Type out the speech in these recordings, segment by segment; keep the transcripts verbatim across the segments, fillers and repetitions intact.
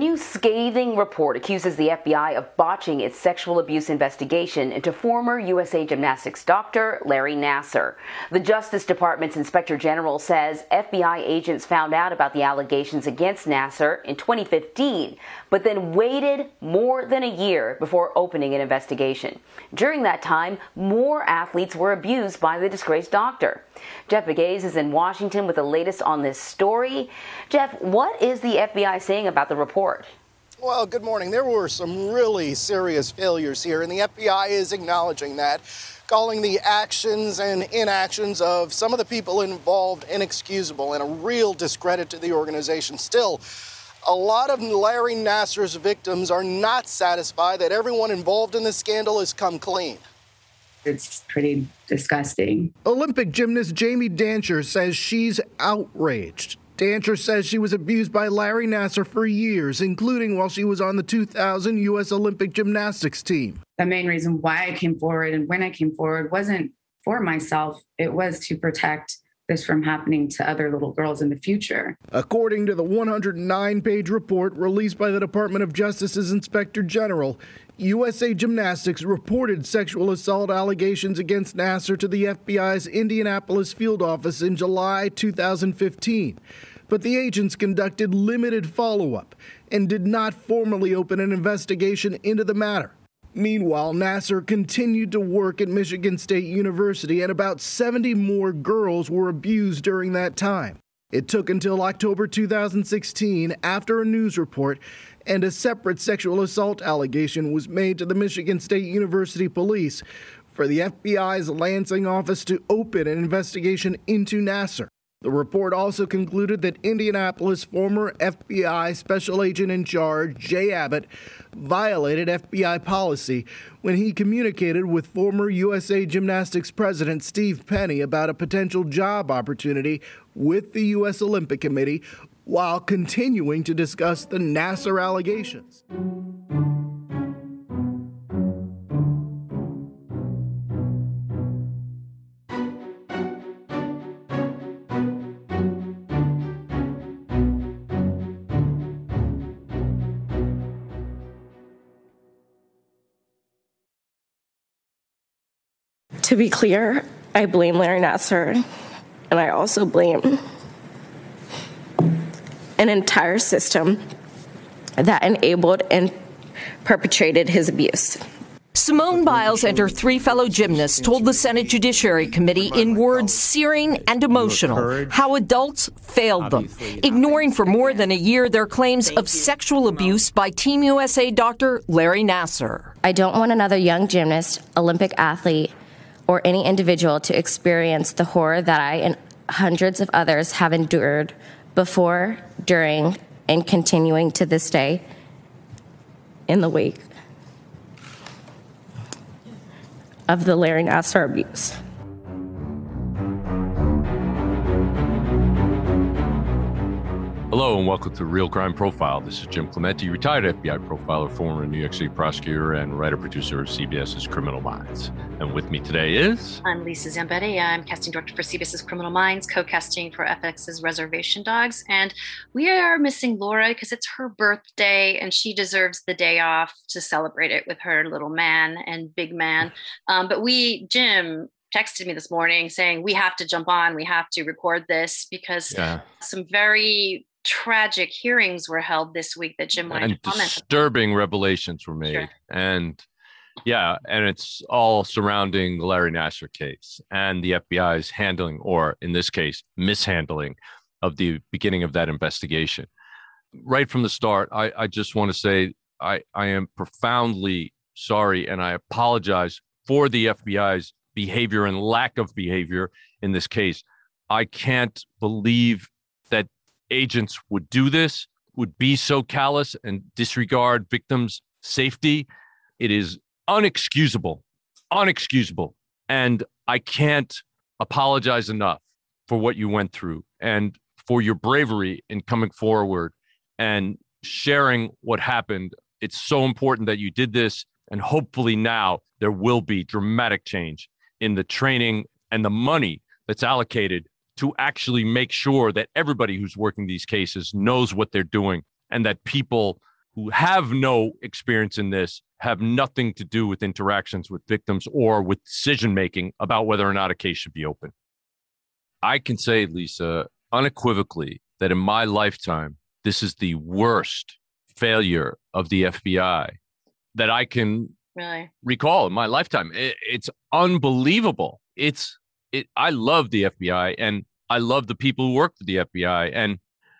new scathing report accuses the F B I of botching its sexual abuse investigation into former U S A Gymnastics doctor Larry Nassar. The Justice Department's Inspector General says F B I agents found out about the allegations against Nassar in twenty fifteen, but then waited more than a year before opening an investigation. During that time, more athletes were abused by the disgraced doctor. Jeff Pegues is in Washington with the latest on this story. Jeff, what is the F B I saying about the report? Well, good morning. There were some really serious failures here, and the F B I is acknowledging that, calling the actions and inactions of some of the people involved inexcusable and a real discredit to the organization. Still, a lot of Larry Nassar's victims are not satisfied that everyone involved in this scandal has come clean. It's pretty disgusting. Olympic gymnast Jamie Dancher says she's outraged. Dancher says she was abused by Larry Nassar for years, including while she was on the two thousand U S Olympic gymnastics team. The main reason why I came forward and when I came forward wasn't for myself. It was to protect this from happening to other little girls in the future. According to the one hundred nine page report released by the Department of Justice's Inspector General, U S A Gymnastics reported sexual assault allegations against Nassar to the F B I's Indianapolis field office in July two thousand fifteen. But the agents conducted limited follow-up and did not formally open an investigation into the matter. Meanwhile, Nassar continued to work at Michigan State University, and about seventy more girls were abused during that time. It took until October two thousand sixteen, after a news report and a separate sexual assault allegation was made to the Michigan State University Police, for the F B I's Lansing office to open an investigation into Nassar. The report also concluded that Indianapolis former F B I Special Agent in Charge, Jay Abbott, violated F B I policy when he communicated with former U S A Gymnastics President Steve Penny about a potential job opportunity with the U S Olympic Committee while continuing to discuss the Nassar allegations. To be clear, I blame Larry Nassar, and I also blame an entire system that enabled and perpetrated his abuse. Simone Biles and her three fellow gymnasts told the Senate Judiciary Committee in words searing and emotional how adults failed them, ignoring for more than a year their claims of sexual abuse by Team U S A doctor Larry Nassar. I don't want another young gymnast, Olympic athlete, or any individual to experience the horror that I and hundreds of others have endured before, during, and continuing to this day in the wake of the Larry Nassar abuse. Hello and welcome to Real Crime Profile. This is Jim Clemente, retired F B I profiler, former New York City prosecutor, and writer-producer of CBS's Criminal Minds. And with me today is... I'm Lisa Zambetti. I'm casting director for CBS's Criminal Minds, co-casting for F X's Reservation Dogs. And we are missing Laura because it's her birthday and she deserves the day off to celebrate it with her little man and big man. Um, but we, Jim... texted me this morning saying we have to jump on, we have to record this because yeah. some very tragic hearings were held this week that Jim wanted and to comment disturbing on. Revelations were made. Sure. And yeah, and it's all surrounding the Larry Nassar case and the F B I's handling, or in this case, mishandling of the beginning of that investigation. Right from the start, I, I just want to say I, I am profoundly sorry and I apologize for the F B I's behavior and lack of behavior in this case. I can't believe that agents would do this, would be so callous and disregard victims' safety. It is unexcusable, unexcusable. And I can't apologize enough for what you went through and for your bravery in coming forward and sharing what happened. It's so important that you did this. And hopefully now there will be dramatic change in the training and the money that's allocated to actually make sure that everybody who's working these cases knows what they're doing and that people who have no experience in this, have nothing to do with interactions with victims or with decision-making about whether or not a case should be open. I can say, Lisa, unequivocally that in my lifetime, this is the worst failure of the F B I that I can really recall in my lifetime. It, it's unbelievable. It's it. I love the F B I and I love the people who work for the F B I, and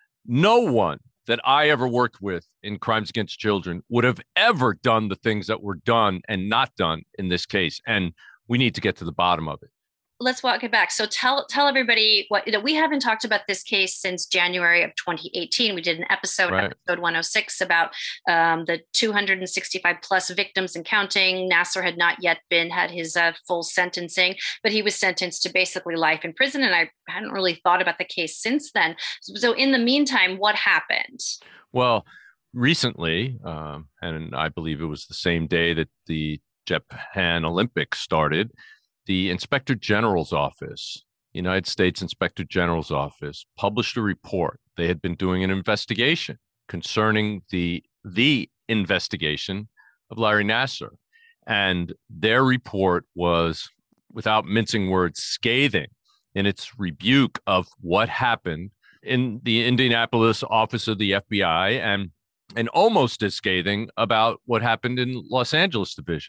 no one that I ever worked with in crimes against children would have ever done the things that were done and not done in this case. And we need to get to the bottom of it. Let's walk it back. So tell tell everybody what, you know, we haven't talked about this case since January of twenty eighteen. We did an episode, right. episode one oh six, about um, the two hundred sixty-five plus victims and counting. Nassar had not yet been, had his uh, full sentencing, but he was sentenced to basically life in prison. And I hadn't really thought about the case since then. So in the meantime, what happened? Well, recently, um, and I believe it was the same day that the Japan Olympics started, the Inspector General's office, United States Inspector General's office, published a report. They had been doing an investigation concerning the the investigation of Larry Nassar. And their report was, without mincing words, scathing in its rebuke of what happened in the Indianapolis office of the F B I, and and almost as scathing about what happened in Los Angeles division.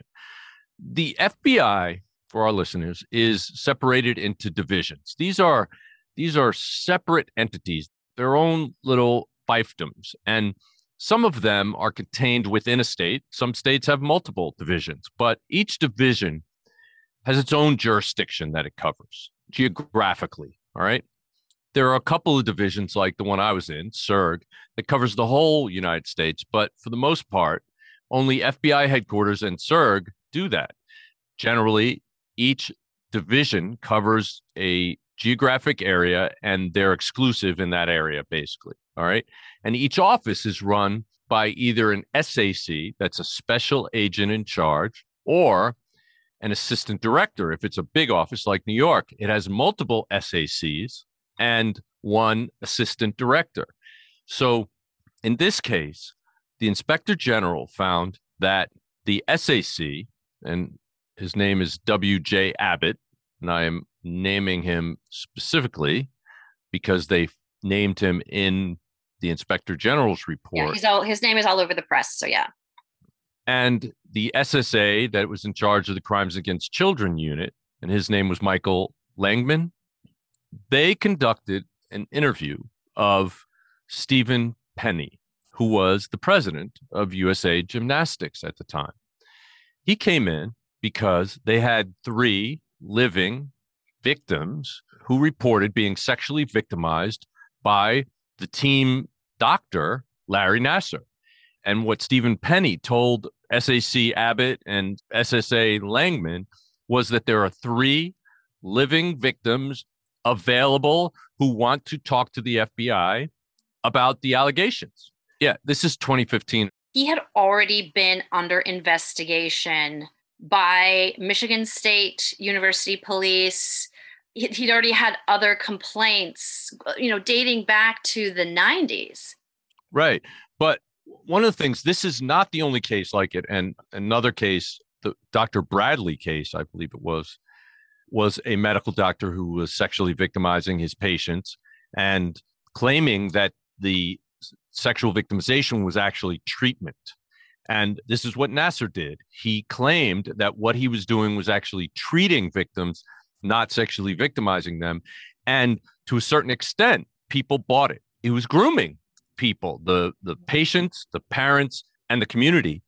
The F B I, for our listeners, is separated into divisions. These are these are separate entities, their own little fiefdoms, and some of them are contained within a state. Some states have multiple divisions, but each division has its own jurisdiction that it covers geographically. All right. There are a couple of divisions like the one I was in, C E R G, that covers the whole United States, but for the most part, only F B I headquarters and C E R G do that. Generally, each division covers a geographic area and they're exclusive in that area, basically. All right. And each office is run by either an S A C, that's a special agent in charge, or an assistant director. If it's a big office like New York, it has multiple S A Cs and one assistant director. So in this case, the Inspector General found that the S A C, and his name is W J Abbott, and I am naming him specifically because they named him in the Inspector General's report. Yeah, he's all, his name is all over the press, so yeah. And the S S A that was in charge of the Crimes Against Children unit, and his name was Michael Langman, they conducted an interview of Stephen Penny, who was the president of U S A Gymnastics at the time. He came in because they had three living victims who reported being sexually victimized by the team doctor, Larry Nassar. And what Stephen Penny told S A C Abbott and S S A Langman was that there are three living victims available who want to talk to the F B I about the allegations. Yeah, this is twenty fifteen. He had already been under investigation by Michigan State University Police. He'd already had other complaints, you know, dating back to the nineties. Right. But one of the things, this is not the only case like it. And another case, the Doctor Bradley case, I believe it was, was a medical doctor who was sexually victimizing his patients and claiming that the sexual victimization was actually treatment. And this is what Nassar did. He claimed that what he was doing was actually treating victims, not sexually victimizing them. And to a certain extent, people bought it. He was grooming people, the, the patients, the parents, and the community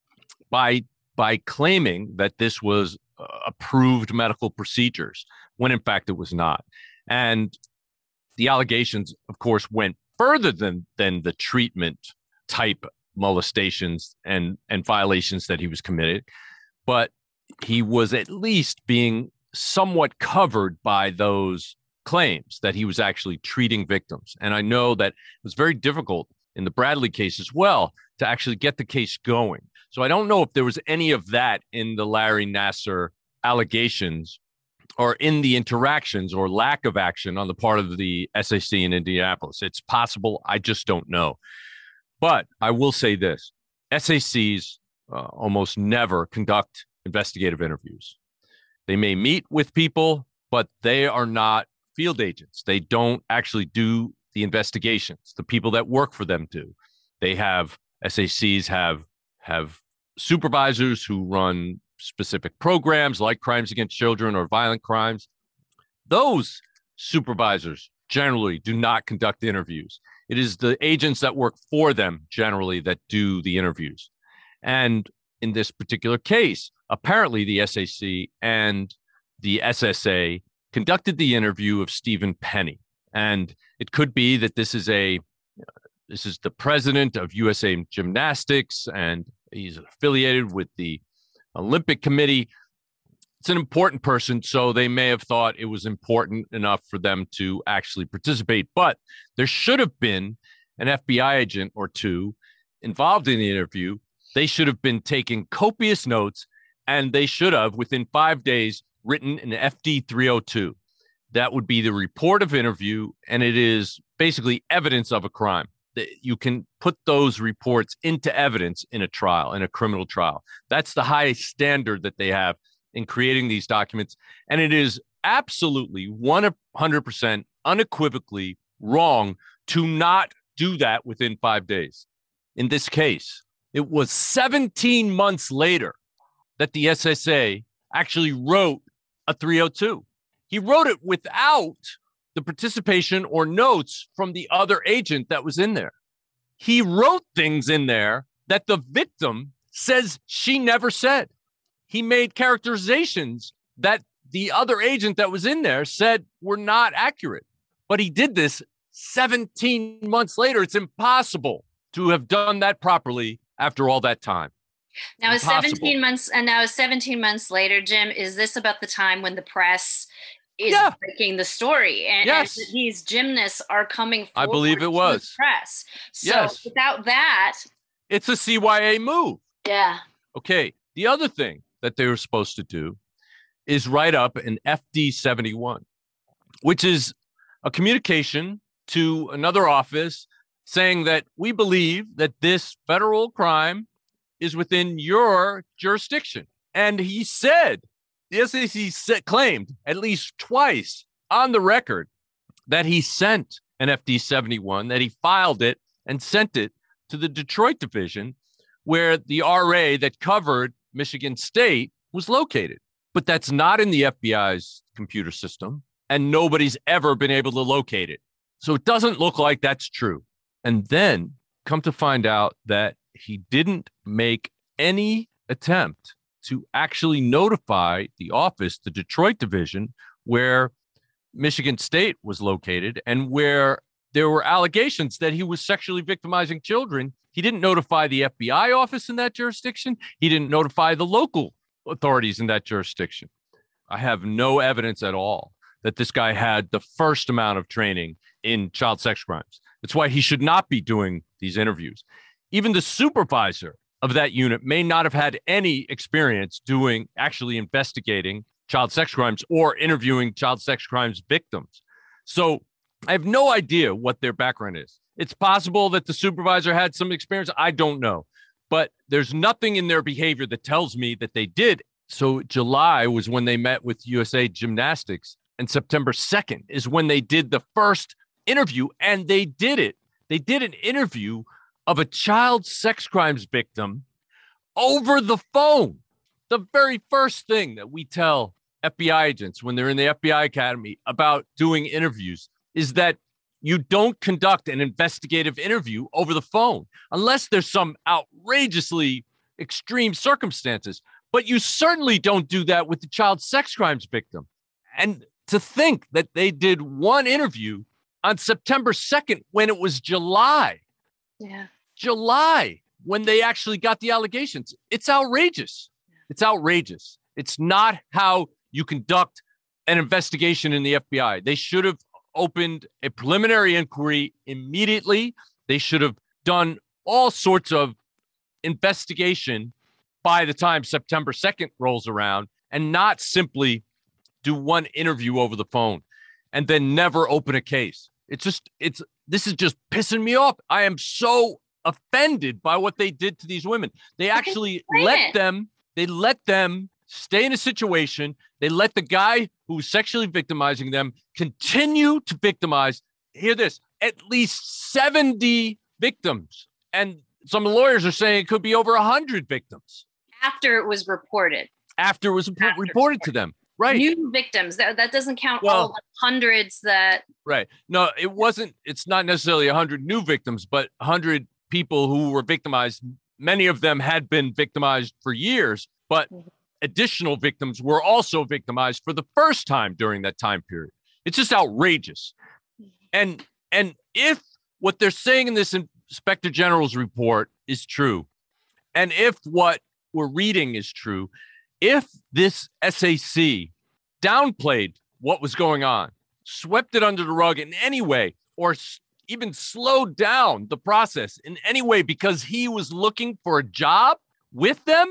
by, by claiming that this was uh, approved medical procedures, when in fact it was not. And the allegations, of course, went further than, than the treatment type molestations and, and violations that he was committed. But he was at least being somewhat covered by those claims that he was actually treating victims. And I know that it was very difficult in the Bradley case as well to actually get the case going. So I don't know if there was any of that in the Larry Nassar allegations or in the interactions or lack of action on the part of the S A C in Indianapolis. It's possible. I just don't know. But I will say this. S A Cs uh, almost never conduct investigative interviews. They may meet with people, but they are not field agents. They don't actually do the investigations. The people that work for them do. They have, S A Cs have, have supervisors who run specific programs like crimes against children or violent crimes. Those supervisors generally do not conduct interviews. It is the agents that work for them generally that do the interviews. And in this particular case, apparently the S A C and the S S A conducted the interview of Stephen Penny. And it could be that this is a this is the president of U S A Gymnastics, and he's affiliated with the Olympic Committee. It's an important person, so they may have thought it was important enough for them to actually participate. But there should have been an F B I agent or two involved in the interview. They should have been taking copious notes, and they should have, within five days, written an F D three oh two. That would be the report of interview, and it is basically evidence of a crime. You can put those reports into evidence in a trial, in a criminal trial. That's the highest standard that they have in creating these documents. And it is absolutely one hundred percent unequivocally wrong to not do that within five days. In this case, it was seventeen months later that the S S A actually wrote a three oh two. He wrote it without the participation or notes from the other agent that was in there. He wrote things in there that the victim says she never said. He made characterizations that the other agent that was in there said were not accurate. But he did this seventeen months later. It's impossible to have done that properly after all that time. Now, is Impossible. seventeen months, and now is seventeen months later, Jim, is this about the time when the press is Yeah. breaking the story? And, Yes. and these gymnasts are coming forward I believe it to was. the press. So Yes. without that, It's a C Y A move. yeah. Okay. The other thing that they were supposed to do is write up an F D seventy-one, which is a communication to another office saying that we believe that this federal crime is within your jurisdiction. And he said, the S A C said, claimed at least twice on the record that he sent an F D seventy-one, that he filed it and sent it to the Detroit division where the R A that covered Michigan State was located. But that's not in the F B I's computer system, and nobody's ever been able to locate it. So it doesn't look like that's true. And then come to find out that he didn't make any attempt to actually notify the office, the Detroit division, where Michigan State was located and where there were allegations that he was sexually victimizing children. He didn't notify the F B I office in that jurisdiction. He didn't notify the local authorities in that jurisdiction. I have no evidence at all that this guy had the first amount of training in child sex crimes. That's why he should not be doing these interviews. Even the supervisor of that unit may not have had any experience doing, actually investigating child sex crimes or interviewing child sex crimes victims. So I have no idea what their background is. It's possible that the supervisor had some experience. I don't know. But there's nothing in their behavior that tells me that they did. So July was when they met with U S A Gymnastics, and September second is when they did the first interview. And they did it. They did an interview of a child sex crimes victim over the phone. The very first thing that we tell F B I agents when they're in the F B I Academy about doing interviews is that you don't conduct an investigative interview over the phone unless there's some outrageously extreme circumstances. But you certainly don't do that with the child sex crimes victim. And to think that they did one interview on September second when it was July. Yeah. July, when they actually got the allegations. It's outrageous. It's outrageous. It's not how you conduct an investigation in the F B I. They should have opened a preliminary inquiry immediately. They should have done all sorts of investigation by the time September second rolls around, and not simply do one interview over the phone and then never open a case. It's just, it's, this is just pissing me off. I am so offended by what they did to these women. They actually let it. them, they let them stay in a situation. They let the guy who was sexually victimizing them continue to victimize. Hear this, at least seventy victims. And some lawyers are saying it could be over one hundred victims. After it was reported. After it was After reported to them. Right. New victims. That, that doesn't count well, all the hundreds that. Right. No, it wasn't. It's not necessarily one hundred new victims, but one hundred people who were victimized. Many of them had been victimized for years, but additional victims were also victimized for the first time during that time period. It's just outrageous. And and if what they're saying in this Inspector General's report is true, and if what we're reading is true, if this S A C downplayed what was going on, swept it under the rug in any way, or even slowed down the process in any way because he was looking for a job with them,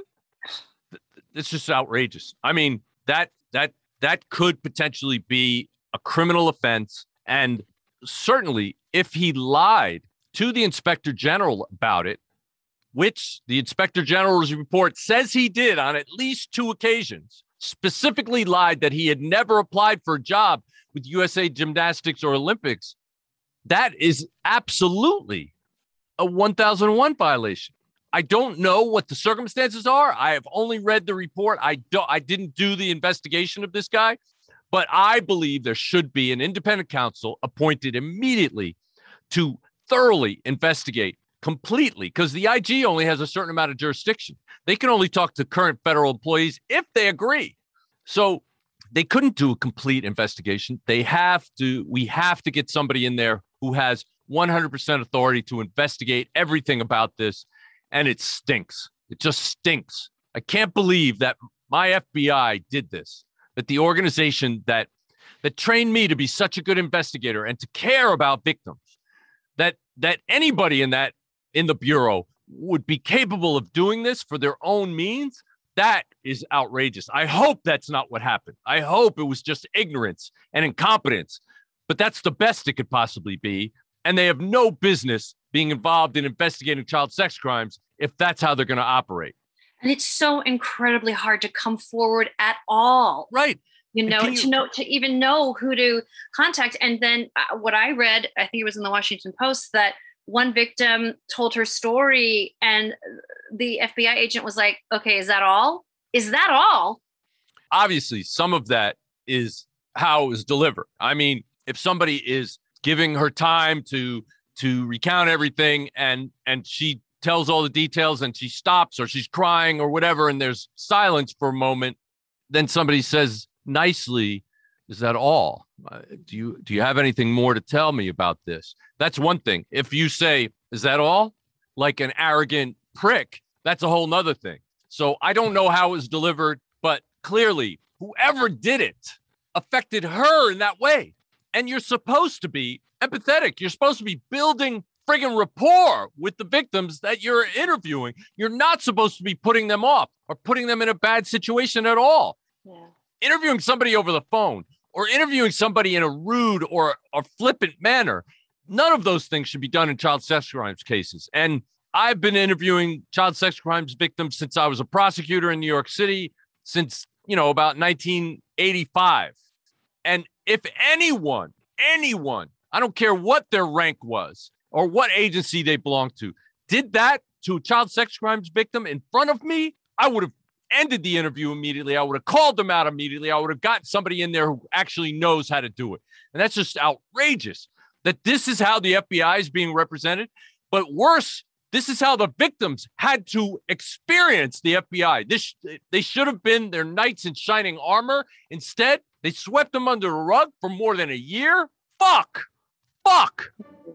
it's just outrageous. I mean, that that that could potentially be a criminal offense. And certainly if he lied to the Inspector General about it, which the Inspector General's report says he did on at least two occasions, specifically lied that he had never applied for a job with U S A Gymnastics or Olympics, that is absolutely a one thousand one violation. I don't know what the circumstances are. I have only read the report. I don't, I didn't do the investigation of this guy, but I believe there should be an independent counsel appointed immediately to thoroughly investigate completely, because the I G only has a certain amount of jurisdiction. They can only talk to current federal employees if they agree. So they couldn't do a complete investigation. They have to, we have to get somebody in there who has one hundred percent authority to investigate everything about this. And it stinks. It just stinks. I can't believe that my F B I did this, that the organization that that trained me to be such a good investigator and to care about victims, that that anybody in that in the Bureau would be capable of doing this for their own means. That is outrageous. I hope that's not what happened. I hope it was just ignorance and incompetence, but that's the best it could possibly be. And they have no business being involved in investigating child sex crimes if that's how they're going to operate. And it's so incredibly hard to come forward at all. Right. You know, you- to know, to even know who to contact. And then uh, what I read, I think it was in the Washington Post, that one victim told her story and the F B I agent was like, okay, is that all? Is that all? Obviously, some of that is how it was delivered. I mean, if somebody is giving her time to to recount everything and and she tells all the details and she stops or she's crying or whatever, and there's silence for a moment, then somebody says nicely, is that all? Uh, do you do you have anything more to tell me about this? That's one thing. If you say, is that all? Like an arrogant prick, that's a whole nother thing. So I don't know how it was delivered, but clearly whoever did it affected her in that way. And you're supposed to be empathetic. You're supposed to be building friggin' rapport with the victims that you're interviewing. You're not supposed to be putting them off or putting them in a bad situation at all. Yeah. Interviewing somebody over the phone or interviewing somebody in a rude or a flippant manner, none of those things should be done in child sex crimes cases. And I've been interviewing child sex crimes victims since I was a prosecutor in New York City, since, you know, about nineteen eighty-five. And if anyone, anyone, I don't care what their rank was or what agency they belonged to, did that to a child sex crimes victim in front of me, I would have ended the interview immediately. I would have called them out immediately. I would have gotten somebody in there who actually knows how to do it. And that's just outrageous that this is how the F B I is being represented. But worse, this is how the victims had to experience the F B I. This, they should have been their knights in shining armor. Instead, they swept them under the rug for more than a year. Fuck. Fuck.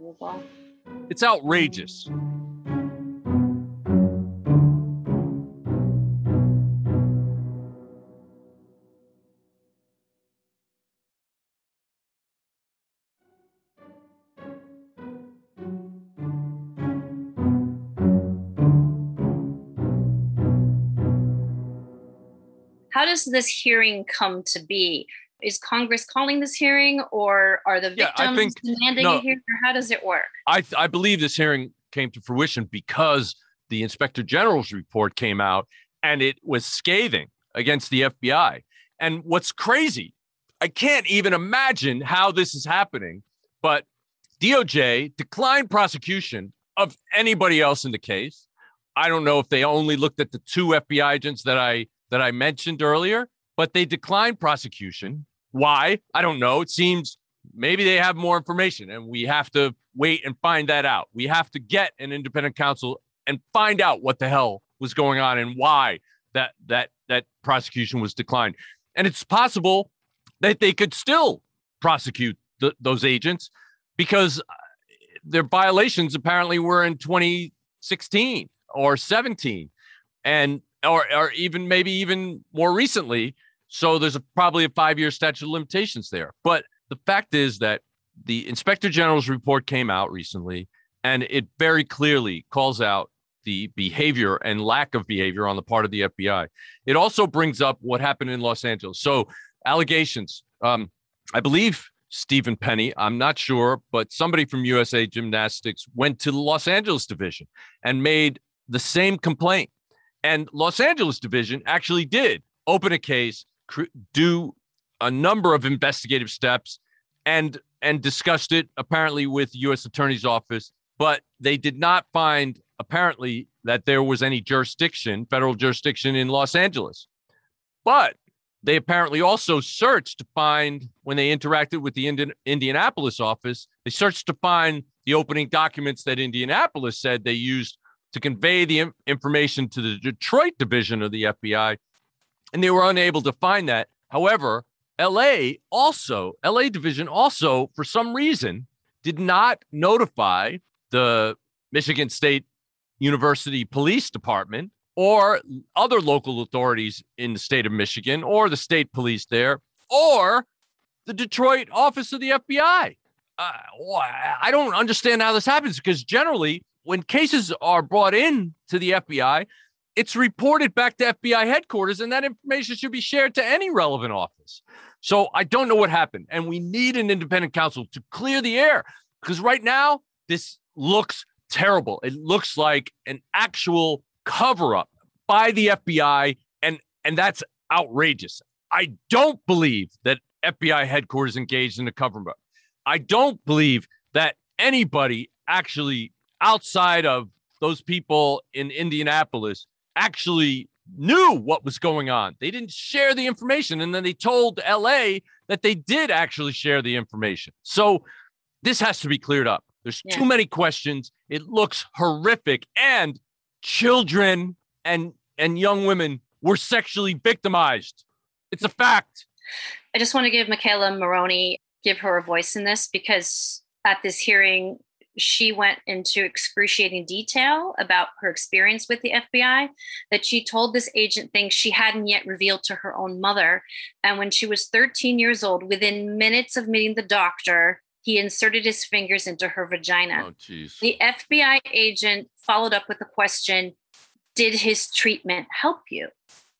It's outrageous. How does this hearing come to be? Is Congress calling this hearing, or are the victims yeah, I think, demanding no, a hearing, or how does it work? I, I believe this hearing came to fruition because the Inspector General's report came out and it was scathing against the F B I. And what's crazy, I can't even imagine how this is happening, but D O J declined prosecution of anybody else in the case. I don't know if they only looked at the two F B I agents that I that I mentioned earlier, but they declined prosecution. Why? I don't know. It seems maybe they have more information and we have to wait and find that out. We have to get an independent counsel and find out what the hell was going on and why that that that prosecution was declined. And it's possible that they could still prosecute the, those agents because their violations apparently were in twenty sixteen or seventeen and or, or even maybe even more recently. So there's a, probably a five-year statute of limitations there. But the fact is that the Inspector General's report came out recently, and it very clearly calls out the behavior and lack of behavior on the part of the F B I. It also brings up what happened in Los Angeles. So allegations, um, I believe Stephen Penny, I'm not sure, but somebody from U S A Gymnastics went to the Los Angeles division and made the same complaint. And Los Angeles division actually did open a case, do a number of investigative steps, and and discussed it apparently with U S Attorney's Office, but they did not find apparently that there was any jurisdiction, federal jurisdiction in Los Angeles. But they apparently also searched to find, when they interacted with the Indian, Indianapolis office, they searched to find the opening documents that Indianapolis said they used to convey the in- information to the Detroit division of the F B I, and they were unable to find that. However, L A also, L A division also, for some reason, did not notify the Michigan State University Police Department or other local authorities in the state of Michigan or the state police there or the Detroit office of the F B I. Uh, I don't understand how this happens because generally when cases are brought in to the F B I, it's reported back to F B I headquarters and that information should be shared to any relevant office. So I don't know what happened. And we need an independent counsel to clear the air because right now this looks terrible. It looks like an actual cover-up by the F B I, and and that's outrageous. I don't believe that F B I headquarters engaged in a cover-up. I don't believe that anybody actually outside of those people in Indianapolis actually knew what was going on. They didn't share the information, and then they told L A that they did actually share the information. So this has to be cleared up. There's yeah. too many questions. It looks horrific, and children and and young women were sexually victimized. It's a fact. I just want to give McKayla Maroney, give her a voice in this, because at this hearing, she went into excruciating detail about her experience with the F B I, that she told this agent things she hadn't yet revealed to her own mother. And when she was thirteen years old, within minutes of meeting the doctor, he inserted his fingers into her vagina. Oh, geez. The F B I agent followed up with the question, did his treatment help you?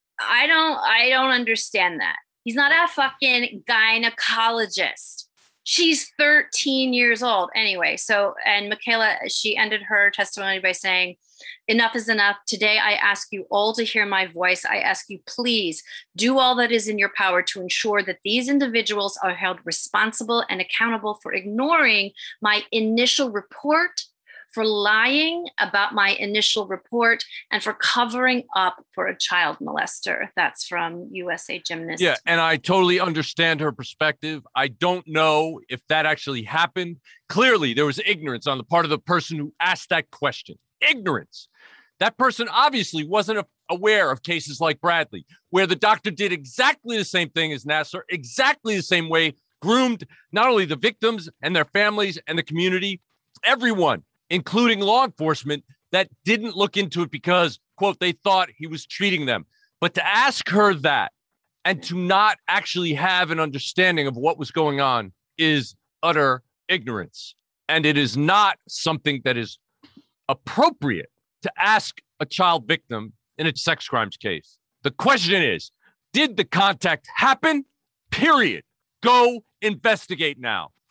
I don't, I don't understand that. He's not a fucking gynecologist. She's thirteen years old. Anyway, so, and McKayla, she ended her testimony by saying, enough is enough. Today, I ask you all to hear my voice. I ask you, please do all that is in your power to ensure that these individuals are held responsible and accountable for ignoring my initial report, for lying about my initial report, and for covering up for a child molester. That's from U S A Gymnast. Yeah, and I totally understand her perspective. I don't know if that actually happened. Clearly, there was ignorance on the part of the person who asked that question. Ignorance. That person obviously wasn't aware of cases like Bradley, where the doctor did exactly the same thing as Nassar, exactly the same way, groomed not only the victims and their families and the community, everyone, including law enforcement, that didn't look into it because, quote, they thought he was treating them. But to ask her that and to not actually have an understanding of what was going on is utter ignorance. And it is not something that is appropriate to ask a child victim in a sex crimes case. The question is, did the contact happen? Period. Go investigate now.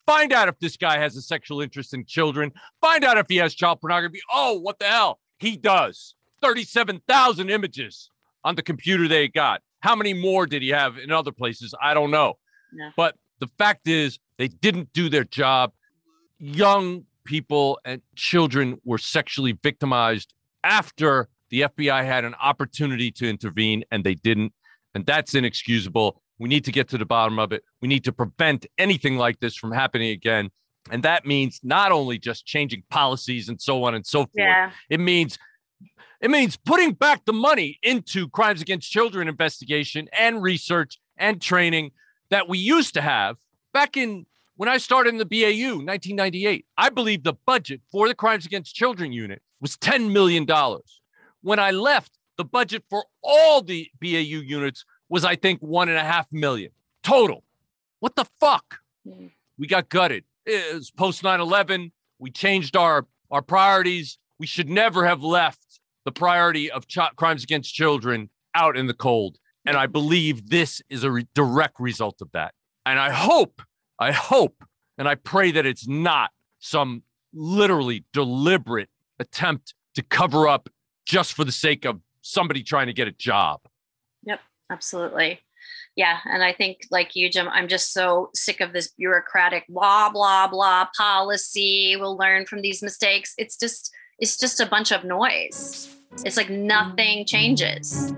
Find out if this guy has a sexual interest in children. Find out if he has child pornography. Oh, what the hell? He does. thirty-seven thousand images on the computer they got. How many more did he have in other places? I don't know. No. But the fact is, they didn't do their job. Young people and children were sexually victimized after the F B I had an opportunity to intervene, and they didn't. And that's inexcusable. We need to get to the bottom of it. We need to prevent anything like this from happening again. And that means not only just changing policies and so on and so forth. Yeah. It means it means putting back the money into crimes against children investigation and research and training that we used to have back in when I started in the B A U, nineteen ninety-eight. I believe the budget for the Crimes Against Children unit was ten million dollars. When I left, the budget for all the B A U units was, I think, one and a half million total. What the fuck? Mm. We got gutted. It was post nine eleven. We changed our, our priorities. We should never have left the priority of ch- crimes against children out in the cold. And I believe this is a re- direct result of that. And I hope, I hope, and I pray that it's not some literally deliberate attempt to cover up just for the sake of somebody trying to get a job. Yep, absolutely. Yeah. And I think, like you, Jim, I'm just so sick of this bureaucratic blah, blah, blah policy. We'll learn from these mistakes. It's just, it's just a bunch of noise. It's like nothing changes.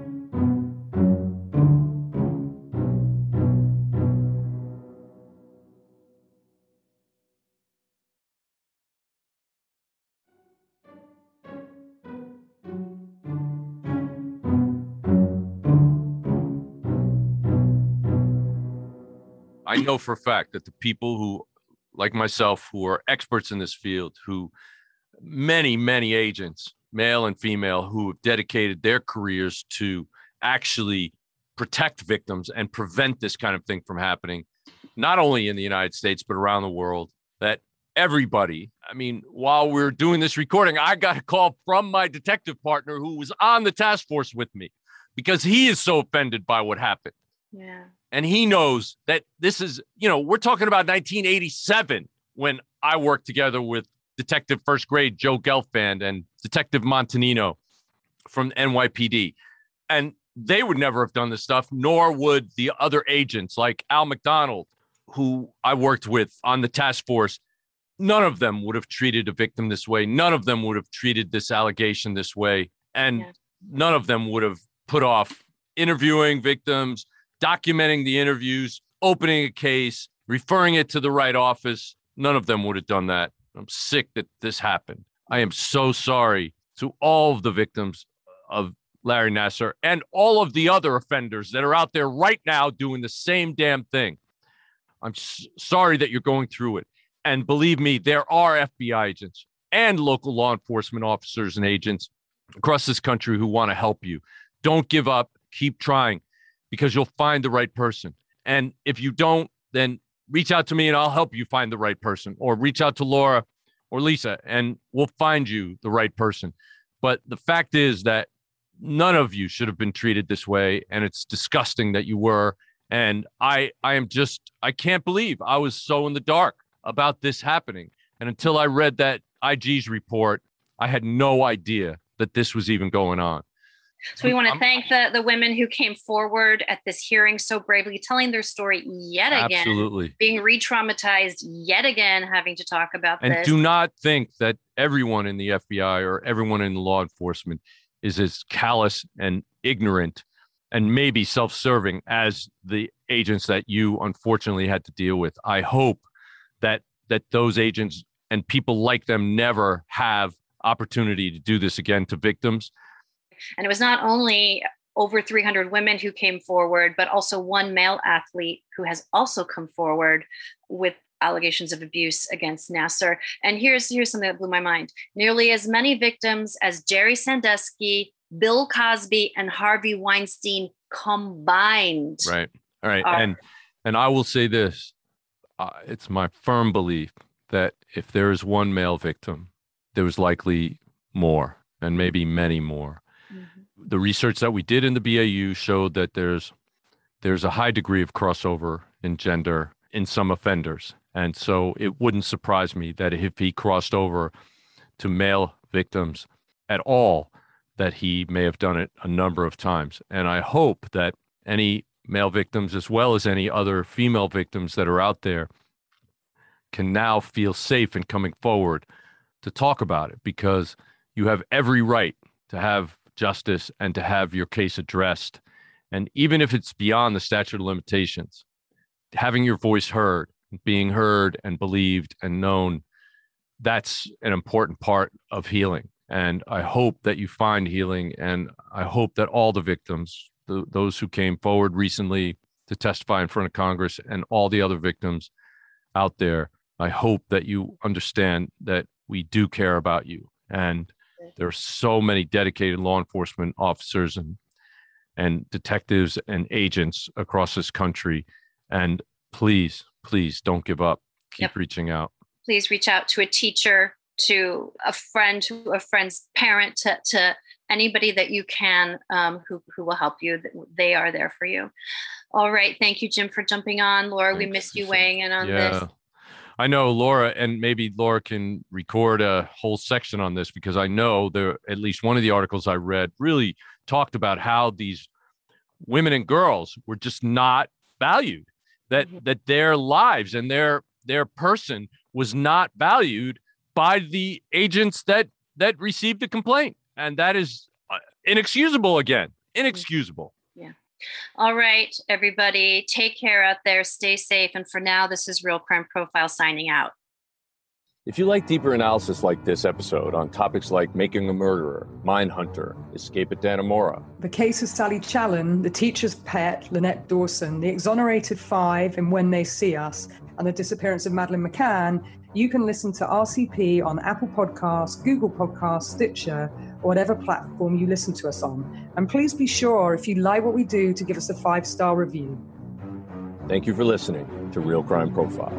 I know for a fact that the people who, like myself, who are experts in this field, who many, many agents, male and female, who have dedicated their careers to actually protect victims and prevent this kind of thing from happening, not only in the United States, but around the world, that everybody, I mean, while we're doing this recording, I got a call from my detective partner who was on the task force with me because he is so offended by what happened. Yeah. And he knows that this is, you know, we're talking about nineteen eighty-seven when I worked together with Detective First Grade Joe Gelfand and Detective Montanino from N Y P D. And they would never have done this stuff, nor would the other agents like Al McDonald, who I worked with on the task force. None of them would have treated a victim this way. None of them would have treated this allegation this way. And yeah. none of them would have put off interviewing victims, documenting the interviews, opening a case, referring it to the right office. None of them would have done that. I'm sick that this happened. I am so sorry to all of the victims of Larry Nassar and all of the other offenders that are out there right now doing the same damn thing. I'm s- sorry that you're going through it. And believe me, there are F B I agents and local law enforcement officers and agents across this country who want to help you. Don't give up. Keep trying, because you'll find the right person. And if you don't, then reach out to me and I'll help you find the right person, or reach out to Laura or Lisa and we'll find you the right person. But the fact is that none of you should have been treated this way. And it's disgusting that you were. And I, I am just, I can't believe I was so in the dark about this happening. And until I read that I G's report, I had no idea that this was even going on. So we want to thank the, the women who came forward at this hearing so bravely, telling their story yet again. Absolutely. Being re-traumatized yet again, having to talk about and this. And do not think that everyone in the F B I or everyone in law enforcement is as callous and ignorant and maybe self-serving as the agents that you unfortunately had to deal with. I hope that that those agents and people like them never have opportunity to do this again to victims. And it was not only over three hundred women who came forward, but also one male athlete who has also come forward with allegations of abuse against Nassar. And here's, here's something that blew my mind. Nearly as many victims as Jerry Sandusky, Bill Cosby, and Harvey Weinstein combined. Right. All right. Are- and and I will say this. Uh, it's my firm belief that if there is one male victim, there was likely more, and maybe many more. Mm-hmm. The research that we did in the B A U showed that there's there's a high degree of crossover in gender in some offenders. And so it wouldn't surprise me that if he crossed over to male victims at all, that he may have done it a number of times. And I hope that any male victims, as well as any other female victims that are out there, can now feel safe in coming forward to talk about it, because you have every right to have justice and to have your case addressed. And even if it's beyond the statute of limitations, having your voice heard, being heard and believed and known, that's an important part of healing. And I hope that you find healing, and I hope that all the victims, the, those who came forward recently to testify in front of Congress, and all the other victims out there, I hope that you understand that we do care about you. And there are so many dedicated law enforcement officers and and detectives and agents across this country. And please, please don't give up. Keep yep. reaching out. Please reach out to a teacher, to a friend, to a friend's parent, to, to anybody that you can um, who, who will help you. They are there for you. All right. Thank you, Jim, for jumping on. Laura, Thanks. We missed you weighing in on yeah. this. I know Laura, and maybe Laura can record a whole section on this, because I know there, at least one of the articles I read really talked about how these women and girls were just not valued, that mm-hmm. that their lives and their their person was not valued by the agents that that received the complaint. And that is inexcusable again, inexcusable. Yeah. All right, everybody, take care out there. Stay safe. And for now, this is Real Crime Profile signing out. If you like deeper analysis like this episode on topics like Making a Murderer, Mindhunter, Escape at Dannemora, The Case of Sally Challen, The Teacher's Pet, Lynette Dawson, The Exonerated Five in When They See Us, and The Disappearance of Madeleine McCann, you can listen to R C P on Apple Podcasts, Google Podcasts, Stitcher, or whatever platform you listen to us on. And please be sure, if you like what we do, to give us a five-star review. Thank you for listening to Real Crime Profile.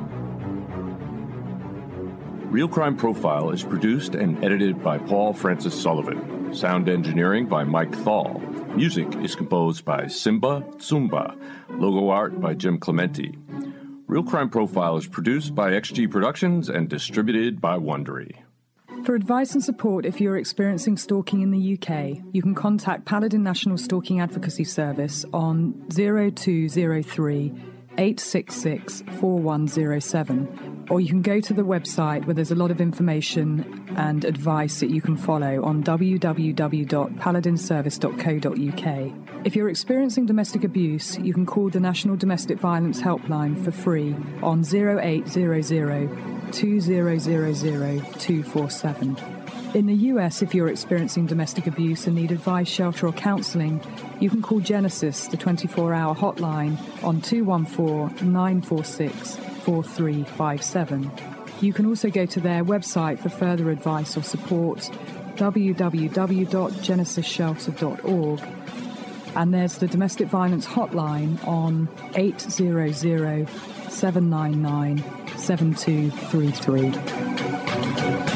Real Crime Profile is produced and edited by Paul Francis Sullivan. Sound engineering by Mike Thal. Music is composed by Simba Tsumba. Logo art by Jim Clementi. Real Crime Profile is produced by X G Productions and distributed by Wondery. For advice and support if you're experiencing stalking in the U K, you can contact Paladin National Stalking Advocacy Service on zero two zero three, eight six six, four one zero seven, or you can go to the website where there's a lot of information and advice that you can follow on w w w dot paladin service dot co dot u k. If you're experiencing domestic abuse, you can call the National Domestic Violence Helpline for free on zero eight zero zero, two zero zero zero, two four seven. In the U S, if you're experiencing domestic abuse and need advice, shelter or counselling, you can call Genesis, the twenty-four hour hotline, on two one four, nine four six, four three five seven. You can also go to their website for further advice or support, w w w dot genesis shelter dot org. And there's the Domestic Violence Hotline on eight hundred, seven nine nine, seven two three three.